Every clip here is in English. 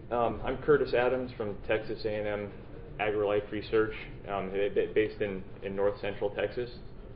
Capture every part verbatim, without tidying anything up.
Um, I'm Curtis Adams from Texas A and M AgriLife Research, um, based in, in north central Texas.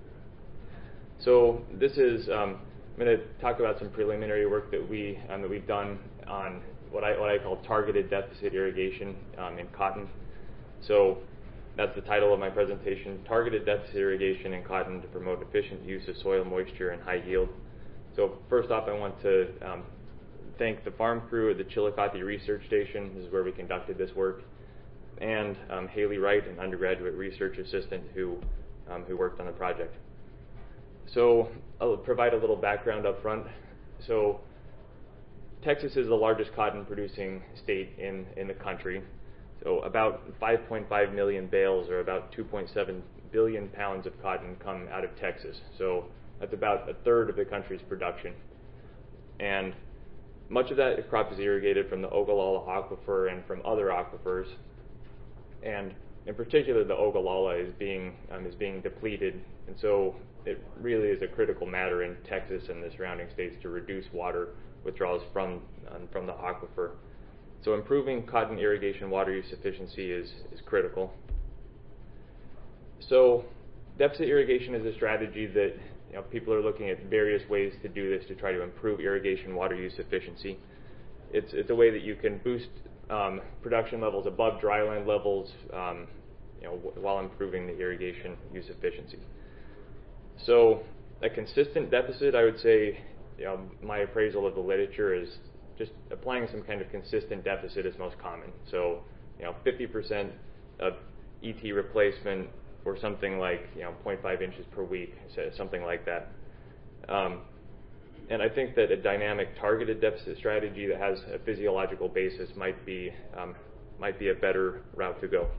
So this is, um, I'm going to talk about some preliminary work that, we, um, that we've done on what I, what I call targeted deficit irrigation um, in cotton. So that's the title of my presentation, Targeted Deficit Irrigation in Cotton to Promote Efficient Use of Soil Moisture and High Yield. So first off, I want to um, thank the farm crew at the Chillicothe Research Station. This is where we conducted this work, and um, Haley Wright, an undergraduate research assistant who, um, who worked on the project. So I'll provide a little background up front. So Texas is the largest cotton producing state in, in the country. So about five point five million bales, or about two point seven billion pounds of cotton, come out of Texas. So that's about a third of the country's production. And much of that crop is irrigated from the Ogallala Aquifer and from other aquifers. And in particular, the Ogallala is being, um, is being depleted. And so it really is a critical matter in Texas and the surrounding states to reduce water withdrawals from, um, from the aquifer. So improving cotton irrigation water use efficiency is, is critical. So deficit irrigation is a strategy that, you know, people are looking at various ways to do this to try to improve irrigation water use efficiency. It's, it's a way that you can boost um, production levels above dryland levels, um, you know, w while improving the irrigation use efficiency. So a consistent deficit, I would say, you know, my appraisal of the literature is just applying some kind of consistent deficit is most common. So, you know, fifty percent of E T replacement, or something like, you know, zero point five inches per week, something like that. Um, and I think that a dynamic targeted deficit strategy that has a physiological basis might be, um, might be a better route to go.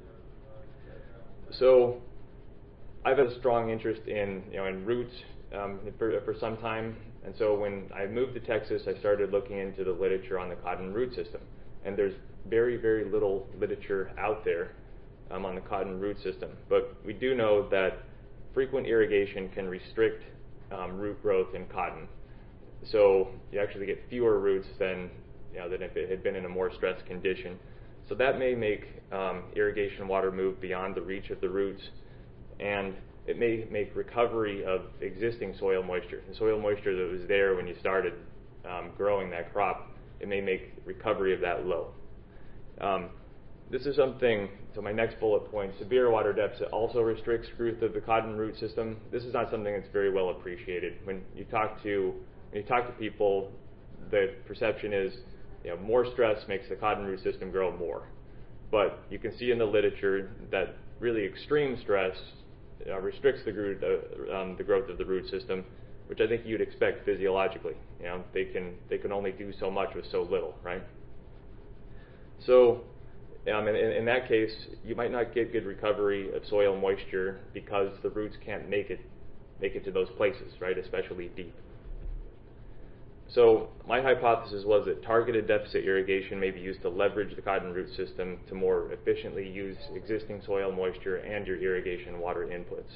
So I've had a strong interest in, you know, in roots um, for, for some time. And so when I moved to Texas, I started looking into the literature on the cotton root system. And there's very, very little literature out there um, on the cotton root system. But we do know that frequent irrigation can restrict um, root growth in cotton. So you actually get fewer roots than, you know, than if it had been in a more stressed condition. So that may make um, irrigation water move beyond the reach of the roots, and it may make recovery of existing soil moisture, the soil moisture that was there when you started um, growing that crop, it may make recovery of that low. Um, this is something, so my next bullet point, severe water deficit also restricts growth of the cotton root system. This is not something that's very well appreciated. When you talk to, when you talk to people, the perception is, you know, more stress makes the cotton root system grow more. But you can see in the literature that really extreme stress Uh, restricts the, root, uh, um, the growth of the root system, which I think you'd expect physiologically. You know, they can they can only do so much with so little, right? So, um, in, in that case, you might not get good recovery of soil moisture because the roots can't make it make it to those places, right? Especially deep. So my hypothesis was that targeted deficit irrigation may be used to leverage the cotton root system to more efficiently use existing soil moisture and your irrigation water inputs.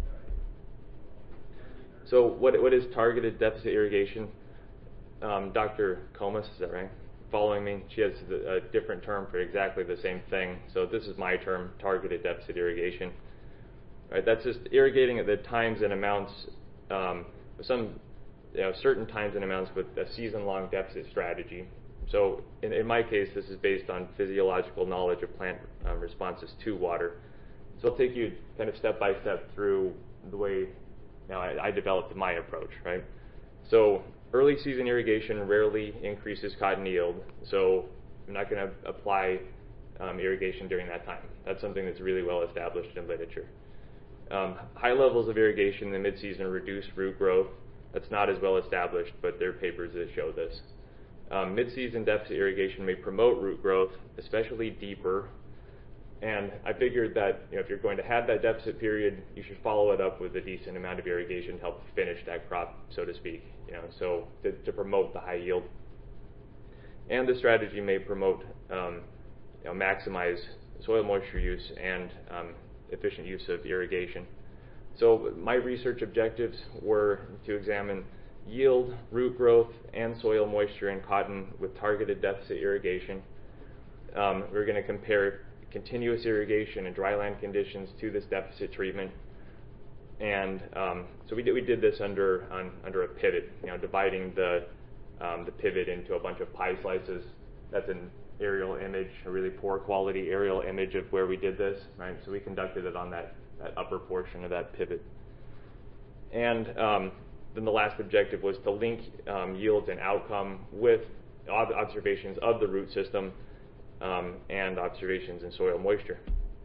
So what, what is targeted deficit irrigation? Um, Doctor Comas, is that right? Following me, she has the, a different term for exactly the same thing. So this is my term, targeted deficit irrigation. Right, that's just irrigating at the times and amounts, um, some You know, certain times and amounts with a season-long deficit strategy. So in, in my case, this is based on physiological knowledge of plant uh, responses to water. So I'll take you kind of step by step through the way, you know, I, I developed my approach, right? So early season irrigation rarely increases cotton yield, so I'm not going to apply um, irrigation during that time. That's something that's really well established in literature. Um, high levels of irrigation in the mid-season reduce root growth. That's not as well established, but there are papers that show this. Um, mid-season deficit irrigation may promote root growth, especially deeper. And I figured that, you know, if you're going to have that deficit period, you should follow it up with a decent amount of irrigation to help finish that crop, so to speak. You know, so to, to promote the high yield. And the strategy may promote, um, you know, maximize soil moisture use and um, efficient use of irrigation. So my research objectives were to examine yield, root growth, and soil moisture in cotton with targeted deficit irrigation. um, we were going to compare continuous irrigation and dryland conditions to this deficit treatment. And um, so we did, we did this under on, under a pivot, you know, dividing the um, the pivot into a bunch of pie slices. That's an aerial image, a really poor quality aerial image of where we did this, right? So we conducted it on that, that upper portion of that pivot. And um, then the last objective was to link um, yields and outcome with ob- observations of the root system um, and observations in soil moisture.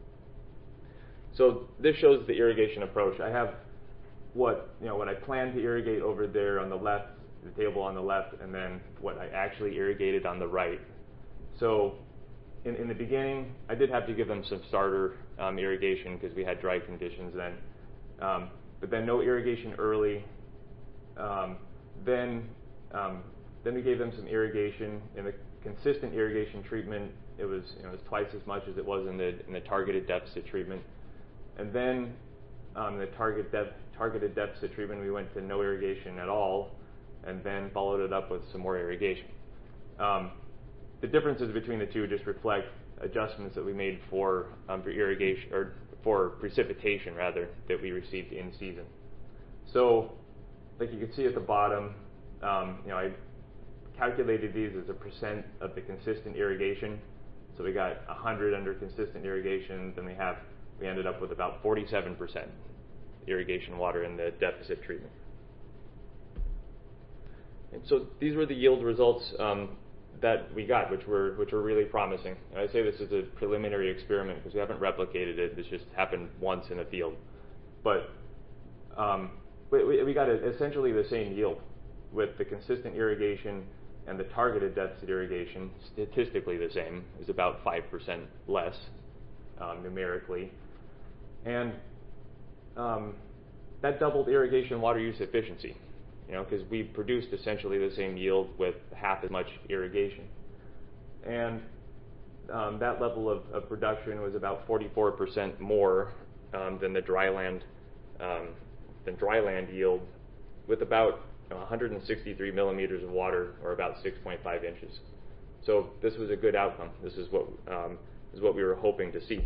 So this shows the irrigation approach. I have what, you know, what I planned to irrigate over there on the left, the table on the left, and then what I actually irrigated on the right. So in, in the beginning, I did have to give them some starter um, irrigation because we had dry conditions then. Um, but then no irrigation early. Um, then, um, then we gave them some irrigation. In the consistent irrigation treatment, it was, you know, it was twice as much as it was in the in the targeted deficit treatment. And then um, the target def- targeted deficit treatment, we went to no irrigation at all, and then followed it up with some more irrigation. Um, the differences between the two just reflect adjustments that we made for um, for irrigation or for precipitation rather that we received in season. So, like you can see at the bottom, um, you know, I calculated these as a percent of the consistent irrigation. So we got one hundred under consistent irrigation, then we have we ended up with about forty-seven percent irrigation water in the deficit treatment. And so these were the yield results um, that we got, which were which were really promising. And I say this is a preliminary experiment because we haven't replicated it. This just happened once in a field, but um, we, we got a, essentially the same yield with the consistent irrigation and the targeted deficit irrigation. Statistically, the same. It was about five percent less um, numerically. And um, that doubled irrigation water use efficiency, you know, because we produced essentially the same yield with half as much irrigation. And um, that level of, of production was about forty-four percent more um, than the dryland um, than dryland yield, with about you know, one hundred sixty-three millimeters of water, or about six point five inches. So this was a good outcome. This is what um, is what we were hoping to see.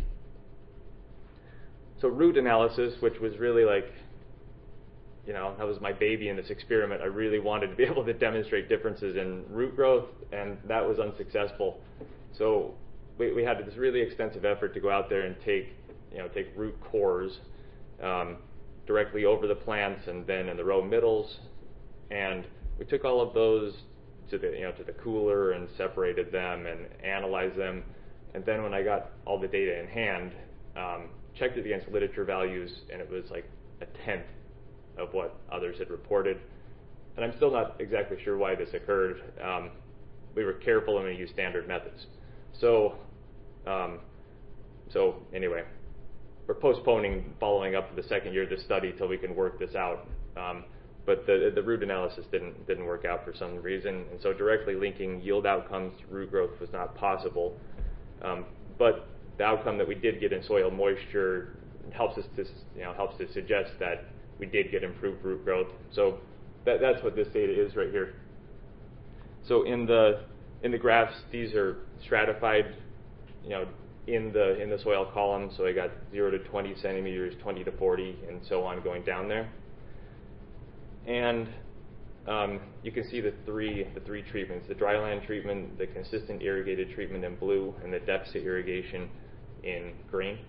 So root analysis, which was really like, you know, that was my baby in this experiment. I really wanted to be able to demonstrate differences in root growth, and that was unsuccessful. So we, we had this really extensive effort to go out there and take, you know, take root cores um, directly over the plants and then in the row middles, and we took all of those to the, you know, to the cooler and separated them and analyzed them. And then when I got all the data in hand, um, checked it against literature values, and it was like a tenth of what others had reported. And I'm still not exactly sure why this occurred. Um, we were careful and we used standard methods. So, um, so anyway, we're postponing following up the second year of this study till we can work this out. Um, but the, the root analysis didn't didn't work out for some reason, and so directly linking yield outcomes to root growth was not possible. Um, but the outcome that we did get in soil moisture helps us to, you know, helps to suggest that we did get improved root growth. So that, that's what this data is right here. So in the in the graphs, these are stratified, you know, in the in the soil column. So I got zero to twenty centimeters, twenty to forty, and so on going down there. And um, you can see the three the three treatments: the dryland treatment, the consistent irrigated treatment in blue, and the deficit irrigation in green.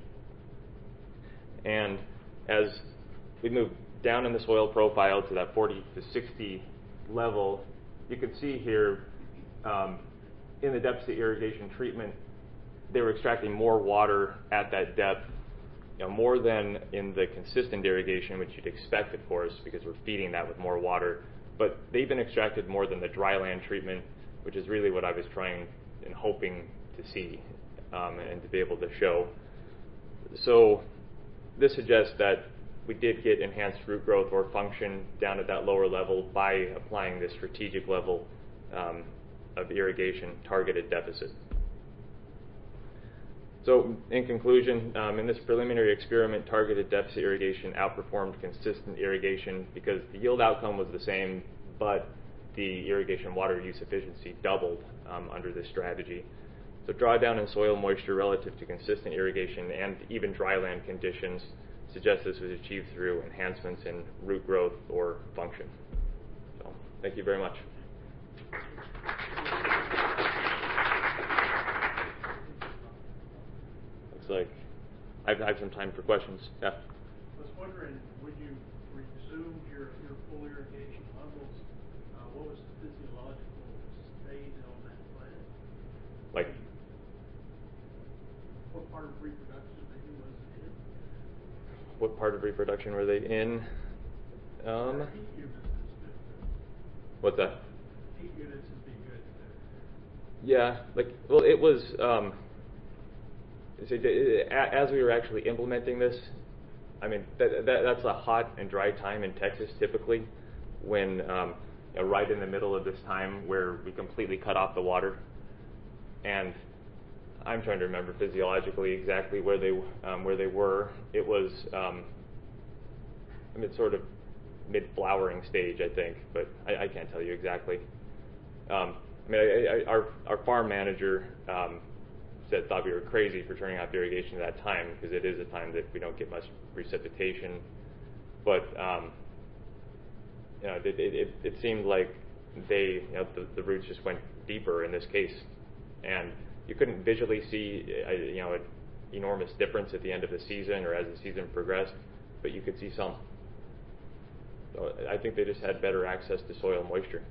And as we move down in the soil profile to that forty to sixty level, you can see here um, in the deficit irrigation treatment, they were extracting more water at that depth, you know, more than in the consistent irrigation, which you'd expect, of course, because we're feeding that with more water. But they even extracted more than the dryland treatment, which is really what I was trying and hoping to see um, and to be able to show. So this suggests that we did get enhanced root growth or function down at that lower level by applying this strategic level um, of irrigation targeted deficit. So in conclusion, um, in this preliminary experiment, targeted deficit irrigation outperformed consistent irrigation because the yield outcome was the same, but the irrigation water use efficiency doubled um, under this strategy. So drawdown in soil moisture relative to consistent irrigation and even dryland conditions suggests this was achieved through enhancements in root growth or function. So thank you very much. Looks like I've, I have some time for questions. Yeah. I was wondering, when you resumed your, your full irrigation levels, uh, what was the physiological stage on that plant? Like, what part of reproduction maybe was it in? what part of reproduction were they in? Um, Heat units is good. what's that? Heat units would be good there. Yeah, like, well, it was, um, so as we were actually implementing this, I mean, that, that, that's a hot and dry time in Texas typically, when um, you know, right in the middle of this time where we completely cut off the water. And I'm trying to remember physiologically exactly where they um, where they were. It was, um, I mean, sort of mid-flowering stage, I think, but I, I can't tell you exactly. Um, I mean, I, I, our our farm manager um, said thought we were crazy for turning off irrigation at that time, because it is a time that we don't get much precipitation. But um, you know, it, it, it, it seemed like they, you know, the, the roots just went deeper in this case, and you couldn't visually see, a, you know, an enormous difference at the end of the season or as the season progressed, but you could see some. So I think they just had better access to soil moisture.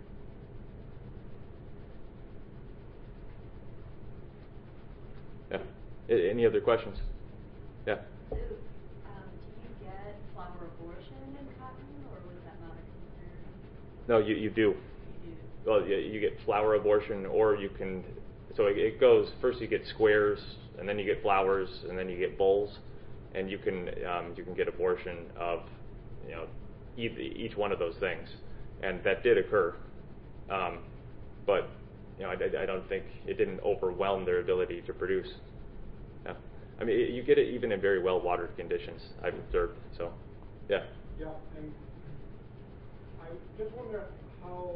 Yeah. A- any other questions? Yeah. So, um, do you get flower abortion in cotton, or was that not a concern? No, you, you do. You do. Well, you, you get flower abortion, or you can, so it, it goes, first you get squares, and then you get flowers, and then you get bulls, and you can um, you can get abortion of, you know, each, each one of those things, and that did occur, um, but you know, I, I don't think it didn't overwhelm their ability to produce. Yeah. I mean, it, you get it even in very well watered conditions, I've observed. So, yeah. Yeah, and I just wonder how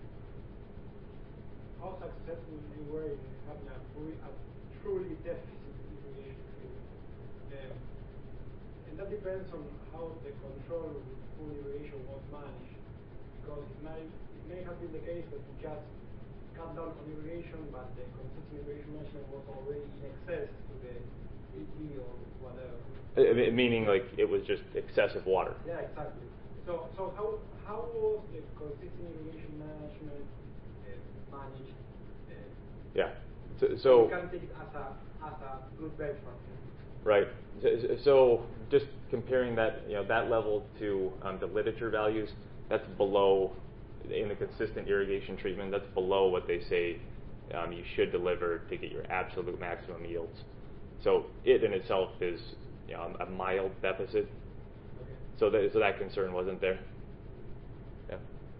how successful you were in having a, fully, a truly deficit irrigation treatment. Um, and that depends on how the control with full irrigation was managed, because it may, it may have been the case that you just cut down on irrigation, but the consistent irrigation management was already in excess to the eighty or whatever. I mean, meaning like it was just excessive water. Yeah, exactly. So, so how how was the consistent irrigation management uh, managed? Uh, Yeah. So, so you can take it as a as a good benchmark. right. So, so just comparing that, you know, that level to um, the literature values, that's below, in the consistent irrigation treatment, that's below what they say um, you should deliver to get your absolute maximum yields. So it in itself is, you know, a mild deficit. Okay. So that, so that concern wasn't there. Yeah.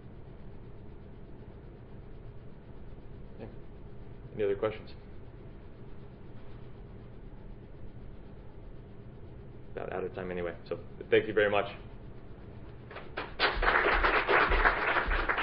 Yeah. Any other questions? About out of time anyway. So thank you very much.